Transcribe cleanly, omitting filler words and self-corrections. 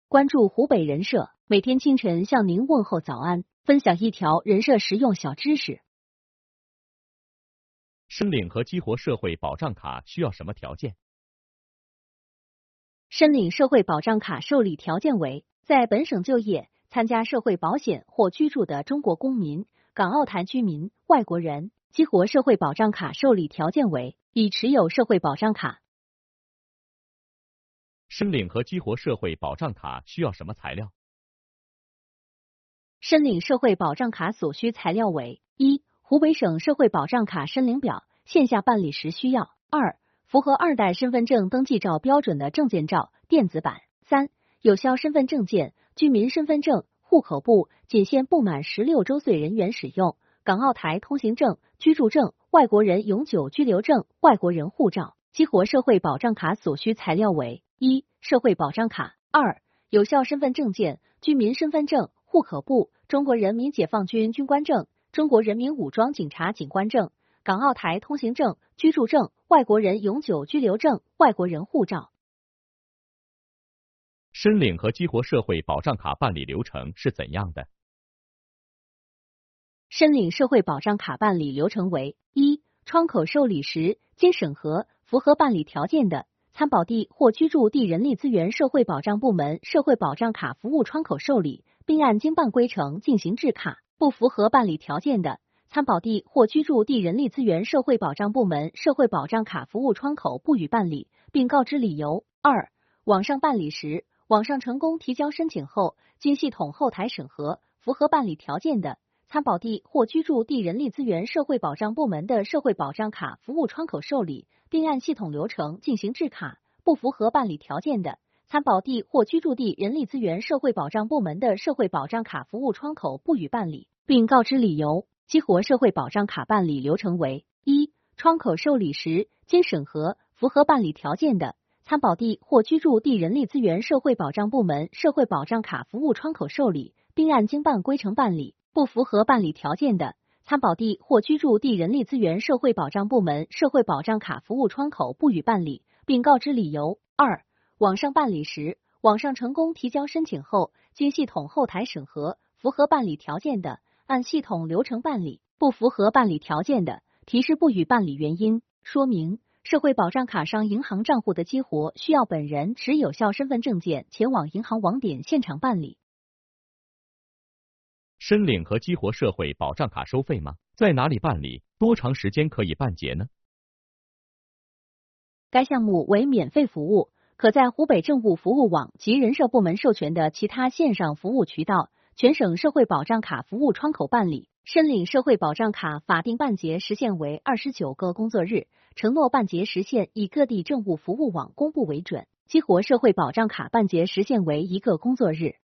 关注湖北人社，每天清晨向您问候早安，分享一条人社实用小知识。 申领和激活社会保障卡需要什么条件？ 申领社会保障卡受理条件为：在本省就业、参加社会保险或居住的中国公民、港澳台居民、外国人。激活社会保障卡受理条件为：已持有社会保障卡。 申领和激活社会保障卡需要什么材料？ 申领社会保障卡所需材料为：一、湖北省社会保障卡申领表，线下办理时需要；二、符合2代身份证登记照标准的证件照电子版；三、有效身份证件、居民身份证、户口簿仅限不满16周岁人员使用；港澳台通行证、居住证、外国人永久居留证、外国人护照。激活社会保障卡所需材料为：一、社会保障卡；二、有效身份证件、居民身份证、户口簿、中国人民解放军军官证、中国人民武装警察警官证、港澳台通行证、居住证、外国人永久居留证、外国人护照。 申领和激活社会保障卡办理流程是怎样的？ 申领社会保障卡办理流程为：一、窗口受理时，经审核符合办理条件的，参保地或居住地人力资源社会保障部门社会保障卡服务窗口受理，并按经办规程进行制卡；不符合办理条件的，参保地或居住地人力资源社会保障部门社会保障卡服务窗口不予办理，并告知理由。二、网上办理时，网上成功提交申请后，经系统后台审核，符合办理条件的，参保地或居住地人力资源社会保障部门的社会保障卡服务窗口受理，并按系统流程进行制卡；不符合办理条件的，参保地或居住地人力资源社会保障部门的社会保障卡服务窗口不予办理，并告知理由。激活社会保障卡办理流程为：一、窗口受理时，经审核符合办理条件的，参保地或居住地人力资源社会保障部门社会保障卡服务窗口受理，并按经办规程办理；不符合办理条件的，参保地或居住地人力资源社会保障部门社会保障卡服务窗口不予办理，并告知理由。二、网上办理时，网上成功提交申请后，经系统后台审核，符合办理条件的，按系统流程办理；不符合办理条件的，提示不予办理原因。说明：社会保障卡上银行账户的激活需要本人持有效身份证件前往银行网点现场办理。 申领和激活社会保障卡收费吗？在哪里办理？多长时间可以办结呢？ 该项目为免费服务，可在湖北政务服务网及人社部门授权的其他线上服务渠道、全省社会保障卡服务窗口办理。申领社会保障卡法定办结时限为29个工作日，承诺办结时限以各地政务服务网公布为准。激活社会保障卡办结时限为1个工作日。